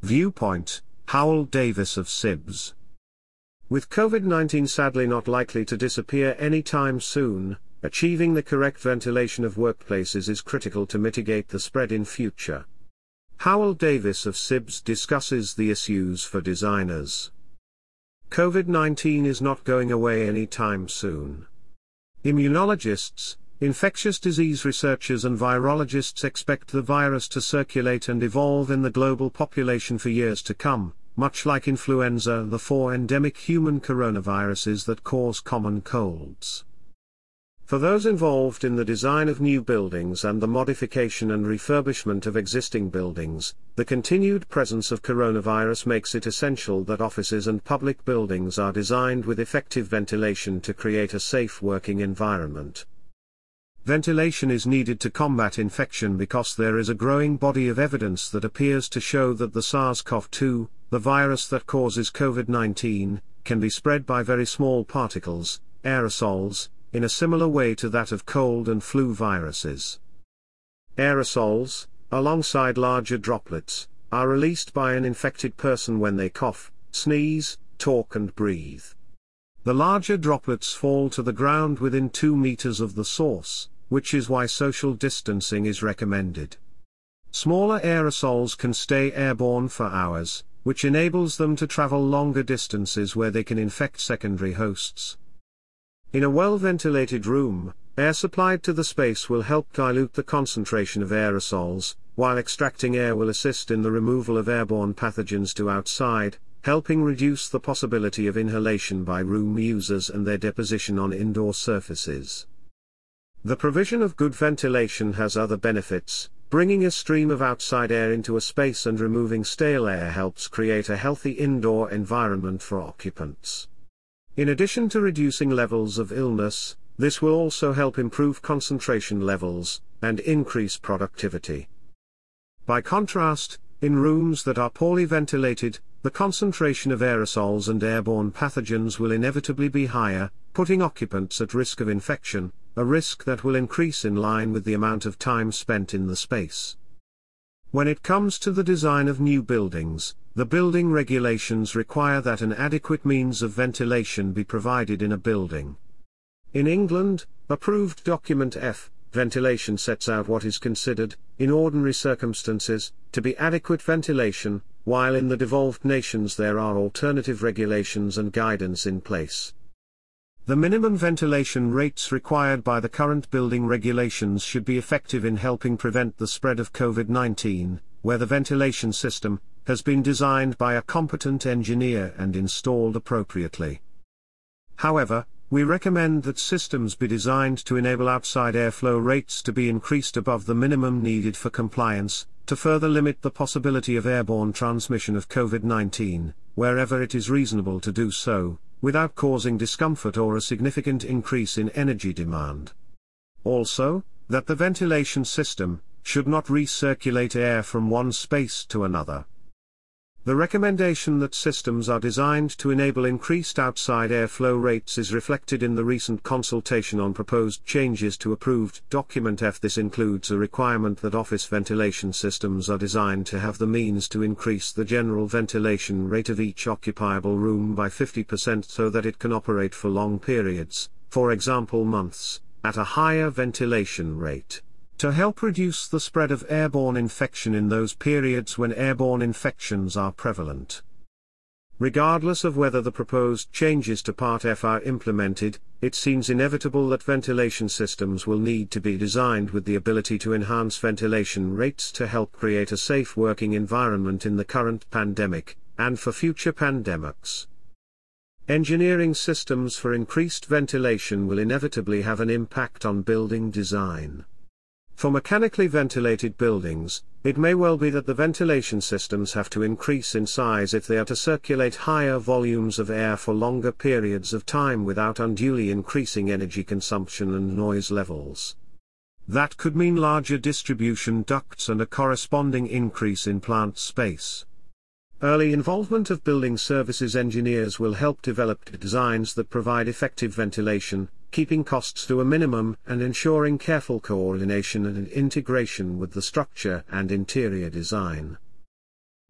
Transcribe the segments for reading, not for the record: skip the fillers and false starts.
Viewpoint, Howell Davis of SIBS. With COVID-19 sadly not likely to disappear anytime soon, achieving the correct ventilation of workplaces is critical to mitigate the spread in future. Howell Davis of SIBS discusses the issues for designers. COVID-19 is not going away anytime soon. Immunologists, infectious disease researchers and virologists expect the virus to circulate and evolve in the global population for years to come, much like influenza, the 4 endemic human coronaviruses that cause common colds. For those involved in the design of new buildings and the modification and refurbishment of existing buildings, the continued presence of coronavirus makes it essential that offices and public buildings are designed with effective ventilation to create a safe working environment. Ventilation is needed to combat infection because there is a growing body of evidence that appears to show that the SARS-CoV-2, the virus that causes COVID-19, can be spread by very small particles, aerosols, in a similar way to that of cold and flu viruses. Aerosols, alongside larger droplets, are released by an infected person when they cough, sneeze, talk and breathe. The larger droplets fall to the ground within 2 meters of the source, which is why social distancing is recommended. Smaller aerosols can stay airborne for hours, which enables them to travel longer distances where they can infect secondary hosts. In a well-ventilated room, air supplied to the space will help dilute the concentration of aerosols, while extracting air will assist in the removal of airborne pathogens to outside, helping reduce the possibility of inhalation by room users and their deposition on indoor surfaces. The provision of good ventilation has other benefits. Bringing a stream of outside air into a space and removing stale air helps create a healthy indoor environment for occupants. In addition to reducing levels of illness, this will also help improve concentration levels and increase productivity. By contrast, in rooms that are poorly ventilated, the concentration of aerosols and airborne pathogens will inevitably be higher, putting occupants at risk of infection, a risk that will increase in line with the amount of time spent in the space. When it comes to the design of new buildings, the building regulations require that an adequate means of ventilation be provided in a building. In England, approved Document F, ventilation sets out what is considered, in ordinary circumstances, to be adequate ventilation, while in the devolved nations there are alternative regulations and guidance in place. The minimum ventilation rates required by the current building regulations should be effective in helping prevent the spread of COVID-19, where the ventilation system has been designed by a competent engineer and installed appropriately. However, we recommend that systems be designed to enable outside airflow rates to be increased above the minimum needed for compliance, to further limit the possibility of airborne transmission of COVID-19, wherever it is reasonable to do so, without causing discomfort or a significant increase in energy demand. Also, that the ventilation system should not recirculate air from one space to another. The recommendation that systems are designed to enable increased outside airflow rates is reflected in the recent consultation on proposed changes to approved Document F. This includes a requirement that office ventilation systems are designed to have the means to increase the general ventilation rate of each occupiable room by 50% so that it can operate for long periods, for example months, at a higher ventilation rate, to help reduce the spread of airborne infection in those periods when airborne infections are prevalent. Regardless of whether the proposed changes to Part F are implemented, it seems inevitable that ventilation systems will need to be designed with the ability to enhance ventilation rates to help create a safe working environment in the current pandemic, and for future pandemics. Engineering systems for increased ventilation will inevitably have an impact on building design. For mechanically ventilated buildings, it may well be that the ventilation systems have to increase in size if they are to circulate higher volumes of air for longer periods of time without unduly increasing energy consumption and noise levels. That could mean larger distribution ducts and a corresponding increase in plant space. Early involvement of building services engineers will help develop designs that provide effective ventilation, keeping costs to a minimum and ensuring careful coordination and integration with the structure and interior design.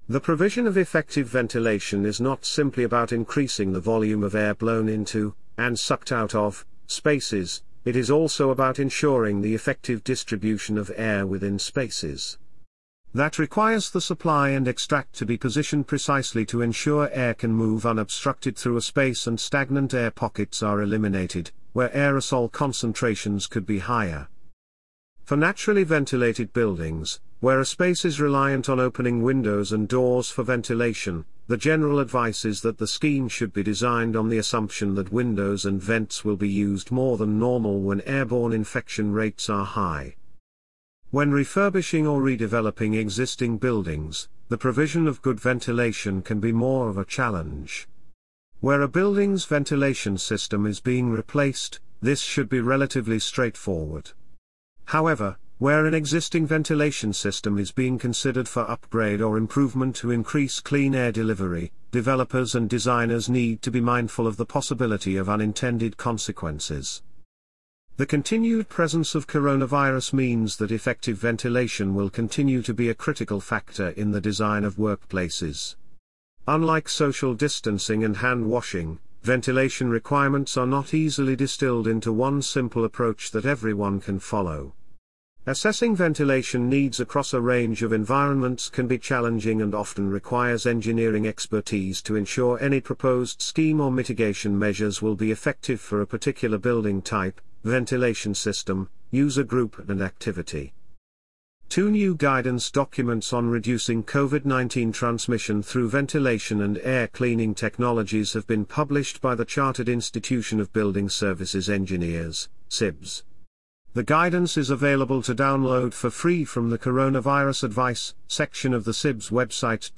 The provision of effective ventilation is not simply about increasing the volume of air blown into, and sucked out of, spaces, it is also about ensuring the effective distribution of air within spaces. That requires the supply and extract to be positioned precisely to ensure air can move unobstructed through a space and stagnant air pockets are eliminated, where aerosol concentrations could be higher. For naturally ventilated buildings, where a space is reliant on opening windows and doors for ventilation, the general advice is that the scheme should be designed on the assumption that windows and vents will be used more than normal when airborne infection rates are high. When refurbishing or redeveloping existing buildings, the provision of good ventilation can be more of a challenge. Where a building's ventilation system is being replaced, this should be relatively straightforward. However, where an existing ventilation system is being considered for upgrade or improvement to increase clean air delivery, developers and designers need to be mindful of the possibility of unintended consequences. The continued presence of coronavirus means that effective ventilation will continue to be a critical factor in the design of workplaces. Unlike social distancing and hand washing, ventilation requirements are not easily distilled into one simple approach that everyone can follow. Assessing ventilation needs across a range of environments can be challenging and often requires engineering expertise to ensure any proposed scheme or mitigation measures will be effective for a particular building type, ventilation system, user group and activity. 2 new guidance documents on reducing COVID-19 transmission through ventilation and air cleaning technologies have been published by the Chartered Institution of Building Services Engineers, CIBS. The guidance is available to download for free from the Coronavirus Advice section of the CIBS website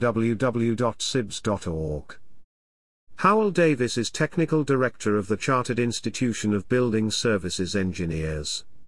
www.cibs.org. Howell Davis is Technical Director of the Chartered Institution of Building Services Engineers.